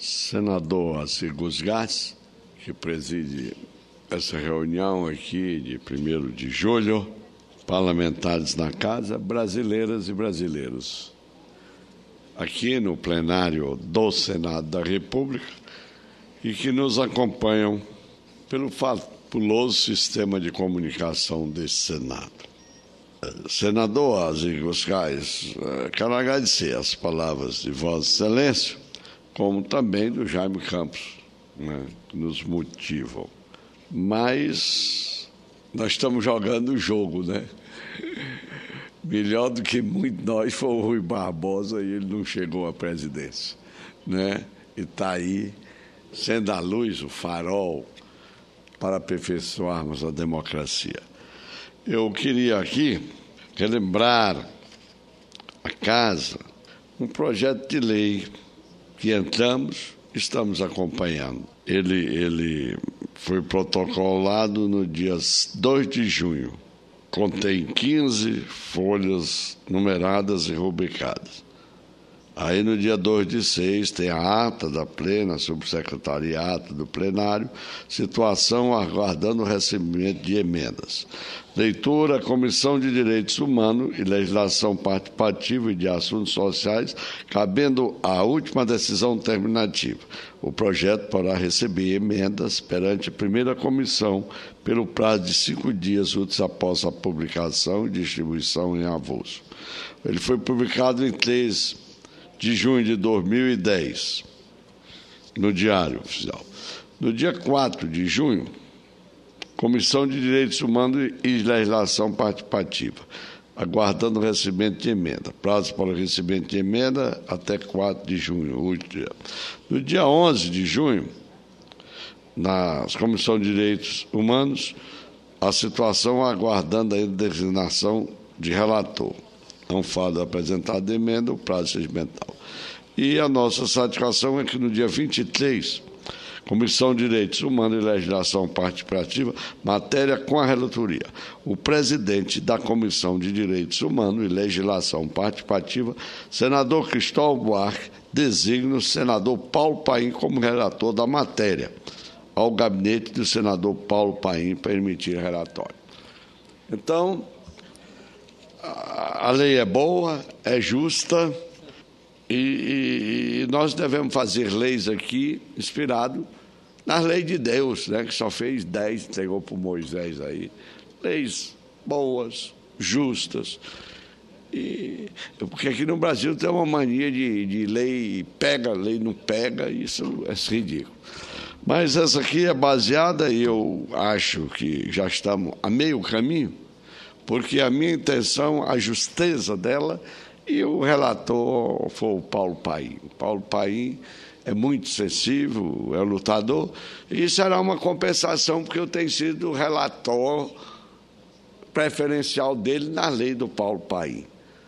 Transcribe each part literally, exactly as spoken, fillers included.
Senador Arcigos Gás, que preside essa reunião aqui de primeiro de julho, parlamentares na casa, brasileiras e brasileiros. Aqui no plenário do Senado da República e que nos acompanham pelo fabuloso sistema de comunicação desse Senado. Senador Arcigos Gás, quero agradecer as palavras de Vossa Excelência, como também do Jaime Campos, né, que nos motivam. Mas nós estamos jogando o jogo, né? Melhor do que muito nós foi o Rui Barbosa e ele não chegou à presidência, né? E está aí, sendo a luz, o farol, para aperfeiçoarmos a democracia. Eu queria aqui relembrar a casa um projeto de lei que entramos, estamos acompanhando. Ele, ele foi protocolado no dia dois de junho. Contém quinze folhas numeradas e rubricadas. Aí, no dia dois de seis, tem a ata da plena, subsecretariado do plenário, situação aguardando o recebimento de emendas. Leitura, Comissão de Direitos Humanos e Legislação Participativa e de Assuntos Sociais, cabendo a última decisão terminativa. O projeto poderá receber emendas perante a primeira comissão pelo prazo de cinco dias úteis após a publicação e distribuição em avulso. Ele foi publicado em três de junho de dois mil e dez, no Diário Oficial. No dia quatro de junho, Comissão de Direitos Humanos e Legislação Participativa, aguardando o recebimento de emenda. Prazo para o recebimento de emenda até quatro de junho, último dia. No dia onze de junho, na Comissão de Direitos Humanos, a situação aguardando a designação de relator. Não fala apresentada de emenda, o prazo regimental. E a nossa satisfação é que no dia vinte e três, Comissão de Direitos Humanos e Legislação Participativa, matéria com a relatoria. O presidente da Comissão de Direitos Humanos e Legislação Participativa, senador Cristóvão Buarque, designa o senador Paulo Paim como relator da matéria, ao gabinete do senador Paulo Paim para emitir relatório. Então, a lei é boa, é justa e, e nós devemos fazer leis aqui inspirado nas leis de Deus, né, que só fez dez, entregou para Moisés aí. Leis boas, justas. E, porque aqui no Brasil tem uma mania de, de lei pega, lei não pega, isso é ridículo. Mas essa aqui é baseada, e eu acho que já estamos a meio caminho, porque a minha intenção, a justeza dela, e o relator foi o Paulo Paim. O Paulo Paim é muito sensível, é lutador, e será uma compensação, porque eu tenho sido o relator preferencial dele na lei do Paulo Paim.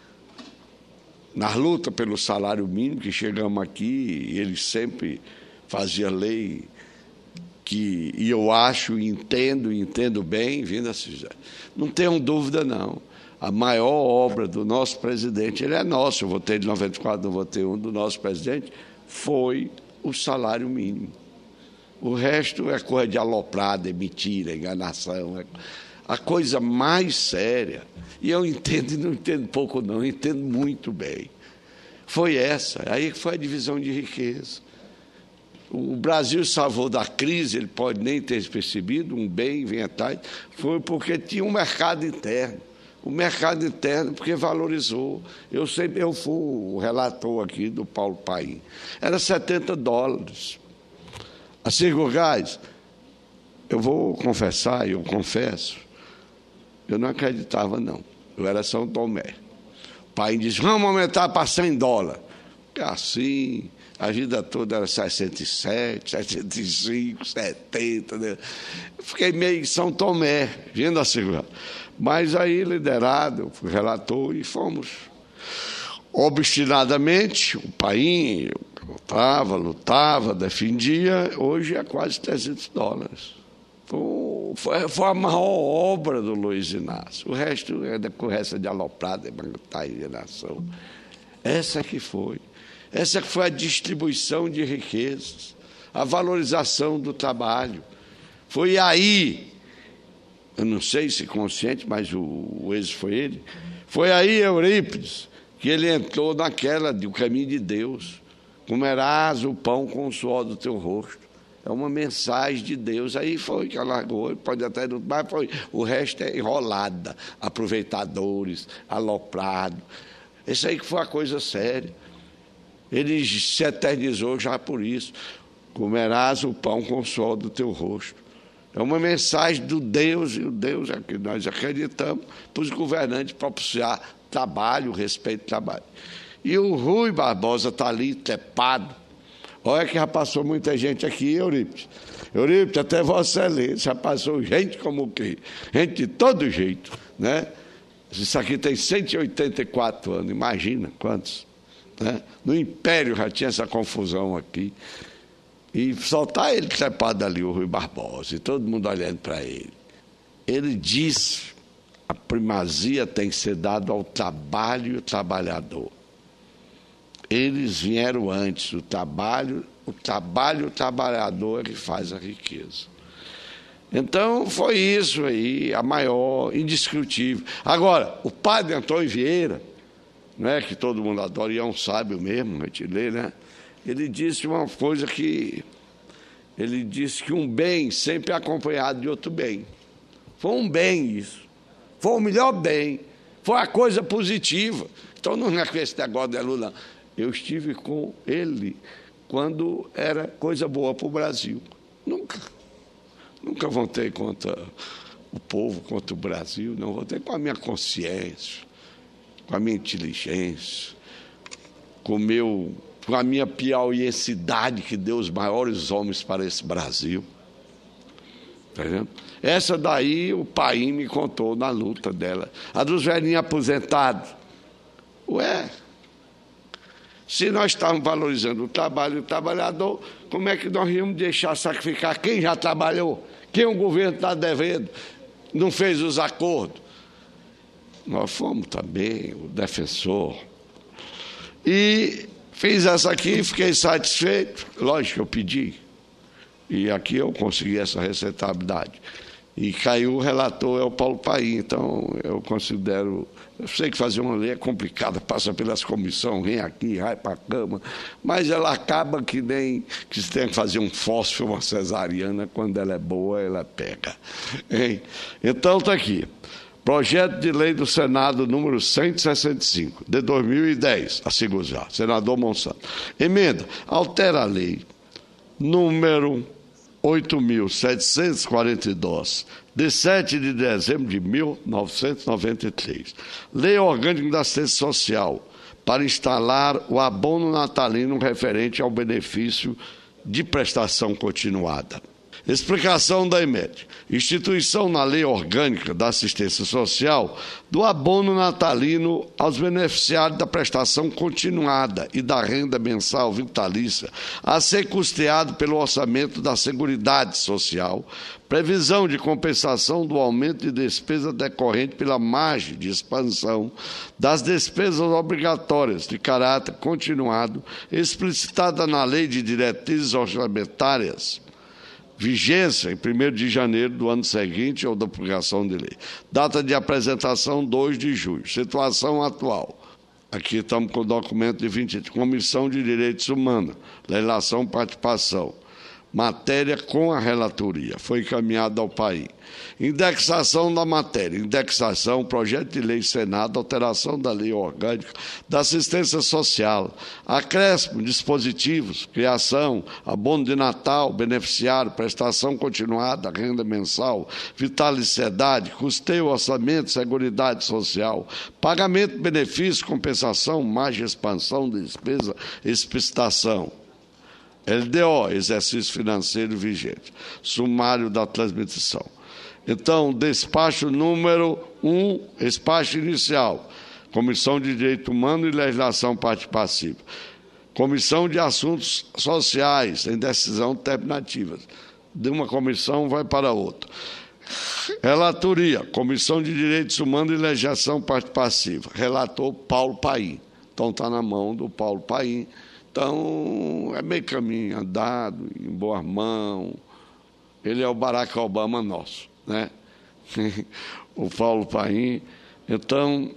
Na luta pelo salário mínimo, que chegamos aqui, ele sempre fazia lei que, e eu acho, entendo, entendo bem, vindo assim, não tenham dúvida, não. A maior obra do nosso presidente, ele é nosso, eu votei de noventa e quatro, não votei um, do nosso presidente, foi o salário mínimo. O resto é coisa de aloprada, é mentira, enganação. É a coisa mais séria, e eu entendo e não entendo pouco, não, eu entendo muito bem. Foi essa, aí foi a divisão de riqueza. O Brasil salvou da crise, ele pode nem ter percebido, um bem vem atrás, foi porque tinha um mercado interno. O mercado interno, porque valorizou. Eu sempre eu fui o relator aqui do Paulo Paim. Era setenta dólares. A Arcigos Gás, eu vou confessar, eu confesso, eu não acreditava, não. Eu era São Tomé. O Paim disse, vamos aumentar para cem dólares. É assim... A vida toda era sessenta e sete, sessenta e cinco, setenta. Né? Eu fiquei meio em São Tomé, vendo a segurança. Mas aí, liderado, fui relator e fomos. Obstinadamente, o Paim lutava, lutava, defendia, hoje é quase trezentos dólares. Foi, foi a maior obra do Luiz Inácio. O resto é decorrência de aloprada, de nação. Essa que foi. Essa foi a distribuição de riquezas, a valorização do trabalho. Foi aí, eu não sei se consciente, mas o, o êxito foi ele, foi aí, Eurípides, que ele entrou naquela do caminho de Deus. Comerás o pão com o suor do teu rosto. É uma mensagem de Deus. Aí foi que alargou, pode até não, mas foi. O resto é enrolada, aproveitadores, aloprado. Isso aí que foi a coisa séria. Ele se eternizou já por isso. Comerás o pão com o suor do teu rosto. É uma mensagem do Deus, e o Deus é que nós acreditamos, para os governantes propiciar trabalho, respeito ao trabalho. E o Rui Barbosa está ali, trepado. Olha que já passou muita gente aqui, Eurípides. Eurípides, até Vossa Excelência, já passou gente como o quê? Gente de todo jeito, né? Isso aqui tem cento e oitenta e quatro anos, imagina quantos. Né? No Império já tinha essa confusão aqui. E só está ele trepado ali, o Rui Barbosa, e todo mundo olhando para ele. Ele disse, a primazia tem que ser dada ao trabalho e ao trabalhador. Eles vieram antes, o trabalho, o trabalho, o trabalhador é que faz a riqueza. Então, foi isso aí, a maior, indiscutível. Agora, o padre Antônio Vieira, né, que todo mundo adora, e é um sábio mesmo, a gente lê, né? Ele disse uma coisa que... Ele disse que um bem sempre é acompanhado de outro bem. Foi um bem isso. Foi o melhor bem. Foi a coisa positiva. Então, não é que esse negócio de Lula... Eu estive com ele quando era coisa boa para o Brasil. Nunca. Nunca votei contra o povo, contra o Brasil. Não votei com a minha consciência, com a minha inteligência, com, meu, com a minha piauiensidade que deu os maiores homens para esse Brasil. Tá vendo? Essa daí o pai me contou na luta dela. A dos velhinhos aposentados. Ué... Se nós estamos valorizando o trabalho e o trabalhador, como é que nós íamos deixar sacrificar quem já trabalhou? Quem o governo está devendo? Não fez os acordos? Nós fomos também o defensor. E fiz essa aqui, fiquei satisfeito. Lógico que eu pedi. E aqui eu consegui essa receitabilidade. E caiu o relator, é o Paulo Paim. Então, eu considero... Eu sei que fazer uma lei é complicada, passa pelas comissões, vem aqui, vai para a Câmara, mas ela acaba que nem que se tem que fazer um fósforo, uma cesariana, quando ela é boa, ela pega. Hein? Então, está aqui. Projeto de lei do Senado número cento e sessenta e cinco, de dois mil e dez, assim já, senador Monsanto. Emenda, altera a lei número oito mil setecentos e quarenta e dois, de sete de dezembro de mil novecentos e noventa e três. Lei Orgânica da Assistência Social, para instalar o abono natalino referente ao benefício de prestação continuada. Explicação da EMED. Instituição na Lei Orgânica da Assistência Social do abono natalino aos beneficiários da prestação continuada e da renda mensal vitalícia a ser custeado pelo orçamento da Seguridade Social, previsão de compensação do aumento de despesa decorrente pela margem de expansão das despesas obrigatórias de caráter continuado explicitada na Lei de Diretrizes Orçamentárias, vigência em primeiro de janeiro do ano seguinte ou da publicação de lei. Data de apresentação, dois de julho. Situação atual. Aqui estamos com o documento de vinte e três. Comissão de Direitos Humanos, Legislação e Participação. Matéria com a relatoria. Foi encaminhada ao país. Indexação da matéria. Indexação, projeto de lei Senado, alteração da lei orgânica da assistência social, acréscimo, dispositivos, criação, abono de Natal, beneficiário, prestação continuada, renda mensal, vitaliciedade, custeio, orçamento, seguridade social, pagamento, benefício, compensação, margem, expansão, despesa, explicitação. L D O, exercício financeiro vigente. Sumário da transmissão. Então, despacho número um, despacho inicial. Comissão de Direito Humano e Legislação Participativa. Comissão de Assuntos Sociais, em decisão terminativa. De uma comissão vai para outra. Relatoria, Comissão de Direitos Humanos e Legislação Participativa. Relator Paulo Paim. Então, está na mão do Paulo Paim. Então, é meio caminho andado, em boas mãos. Ele é o Barack Obama nosso, né? O Paulo Paim. Então,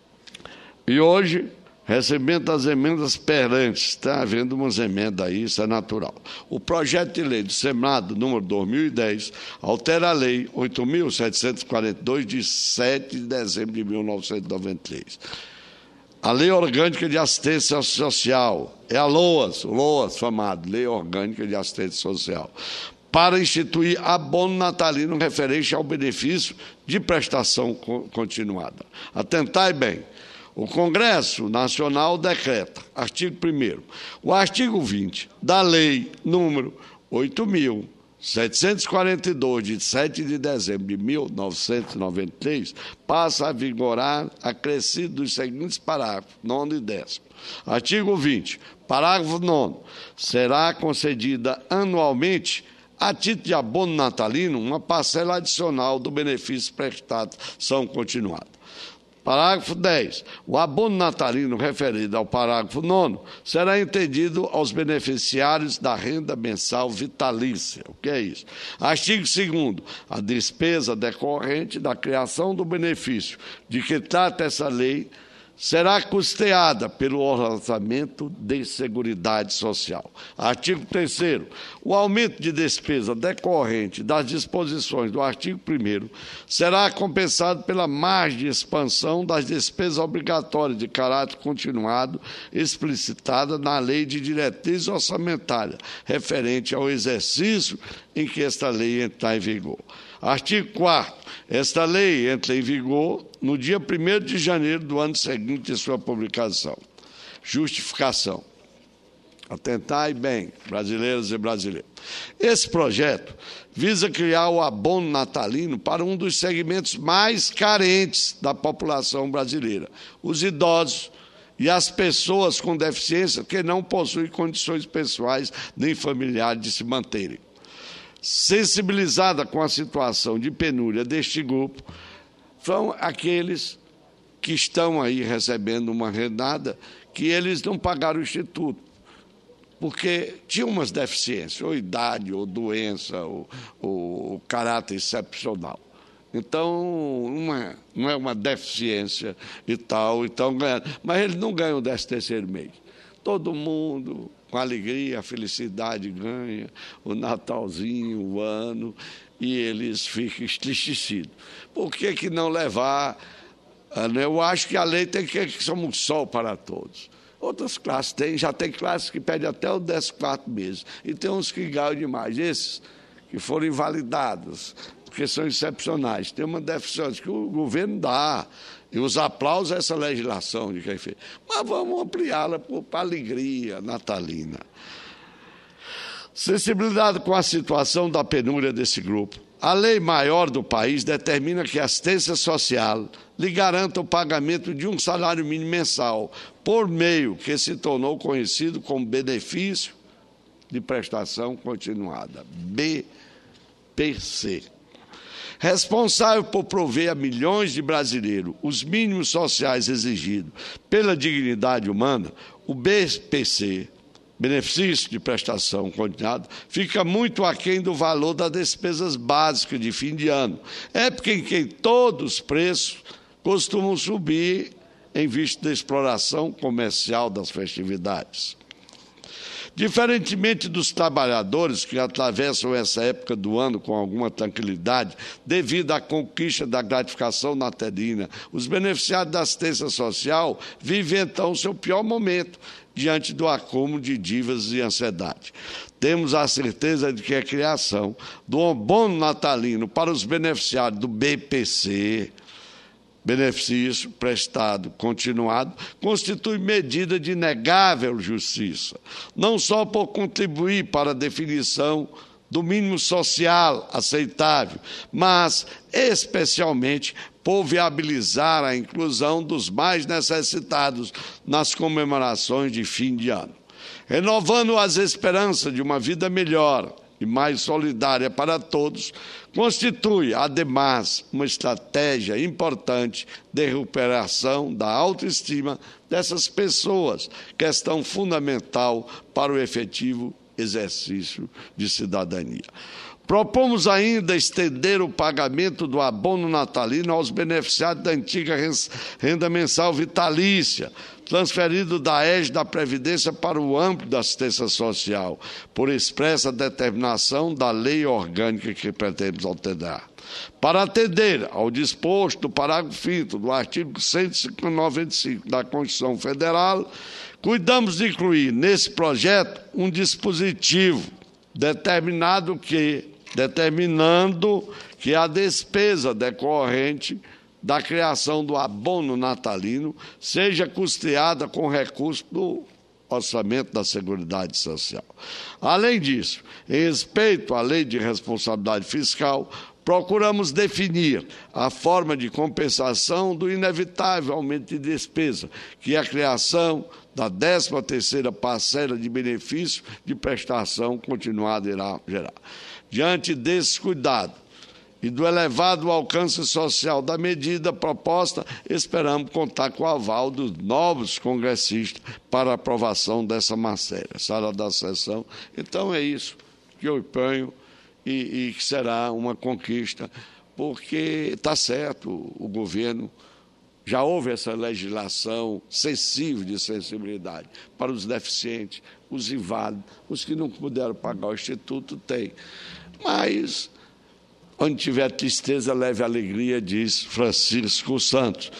e hoje, recebendo as emendas perante, está havendo umas emendas aí, isso é natural. O projeto de lei do Senado, número dois mil e dez, altera a lei oito mil setecentos e quarenta e dois, de sete de dezembro de mil novecentos e noventa e três. A Lei Orgânica de Assistência Social, é a LOAS, o LOAS chamado, Lei Orgânica de Assistência Social, para instituir abono natalino referente ao benefício de prestação continuada. Atentai bem, o Congresso Nacional decreta, artigo primeiro, o artigo vinte da Lei número oito mil setecentos e quarenta e dois, de sete de dezembro de mil novecentos e noventa e três, passa a vigorar acrescido dos seguintes parágrafos, nono e décimo. Artigo vinte, parágrafo nono, será concedida anualmente, a título de abono natalino, uma parcela adicional do benefício prestação continuada. Parágrafo dez. O abono natalino referido ao parágrafo nono será entendido aos beneficiários da renda mensal vitalícia. O que é isso? Artigo segundo. A despesa decorrente da criação do benefício de que trata essa lei será custeada pelo Orçamento de Seguridade Social. Artigo terceiro. O aumento de despesa decorrente das disposições do artigo primeiro será compensado pela margem de expansão das despesas obrigatórias de caráter continuado explicitada na Lei de Diretriz Orçamentária, referente ao exercício em que esta lei entrar em vigor. Artigo quarto. Esta lei entra em vigor no dia primeiro de janeiro do ano seguinte de sua publicação. Justificação. Atentai bem, brasileiras e brasileiros. Esse projeto visa criar o abono natalino para um dos segmentos mais carentes da população brasileira, os idosos e as pessoas com deficiência que não possuem condições pessoais nem familiares de se manterem. Sensibilizada com a situação de penúria deste grupo, são aqueles que estão aí recebendo uma renada que eles não pagaram o instituto, porque tinham umas deficiências, ou idade, ou doença, ou, ou caráter excepcional. Então, uma, não é uma deficiência e tal, então ganha, mas eles não ganham desse terceiro mês. Todo mundo, com alegria, a felicidade ganha, o Natalzinho, o ano, e eles ficam entristecidos. Por que que não levar? Eu acho que a lei tem que ser um sol para todos. Outras classes têm, já tem classes que pedem até os décimo quarto meses, e tem uns que ganham demais. Esses que foram invalidados, porque são excepcionais, tem uma deficiência que o governo dá, e os aplausos a essa legislação de quem fez. Mas vamos ampliá-la para a alegria natalina. Sensibilidade com a situação da penúria desse grupo. A lei maior do país determina que a assistência social lhe garanta o pagamento de um salário mínimo mensal, por meio que se tornou conhecido como benefício de prestação continuada, B P C. Responsável por prover a milhões de brasileiros os mínimos sociais exigidos pela dignidade humana, o B P C, benefício de prestação continuada, fica muito aquém do valor das despesas básicas de fim de ano, época em que todos os preços costumam subir em vista da exploração comercial das festividades. Diferentemente dos trabalhadores que atravessam essa época do ano com alguma tranquilidade, devido à conquista da gratificação natalina, os beneficiários da assistência social vivem então seu pior momento diante do acúmulo de dívidas e ansiedade. Temos a certeza de que a criação do abono natalino para os beneficiários do B P C, benefício prestado continuado, constitui medida de inegável justiça, não só por contribuir para a definição do mínimo social aceitável, mas especialmente por viabilizar a inclusão dos mais necessitados nas comemorações de fim de ano. Renovando as esperanças de uma vida melhor e mais solidária para todos, constitui, ademais, uma estratégia importante de recuperação da autoestima dessas pessoas, questão fundamental para o efetivo exercício de cidadania. Propomos ainda estender o pagamento do abono natalino aos beneficiários da antiga renda mensal vitalícia, transferido da E S da Previdência para o âmbito da assistência social, por expressa determinação da lei orgânica que pretendemos alterar. Para atender ao disposto do parágrafo quinto do artigo cento e noventa e cinco da Constituição Federal, cuidamos de incluir nesse projeto um dispositivo determinado que, determinando que a despesa decorrente da criação do abono natalino seja custeada com recurso do orçamento da Seguridade Social. Além disso, em respeito à Lei de Responsabilidade Fiscal, procuramos definir a forma de compensação do inevitável aumento de despesa, que é a criação da décima terceira parcela de benefício de prestação continuada irá gerar. Diante desse cuidado e do elevado alcance social da medida proposta, esperamos contar com o aval dos novos congressistas para a aprovação dessa matéria. Sala da sessão. Então, é isso que eu empenho e, e que será uma conquista, porque está certo, o governo já houve essa legislação sensível de sensibilidade para os deficientes, os inválidos, os que não puderam pagar o Instituto, tem. Mas onde tiver tristeza, leve alegria, diz Francisco Santos.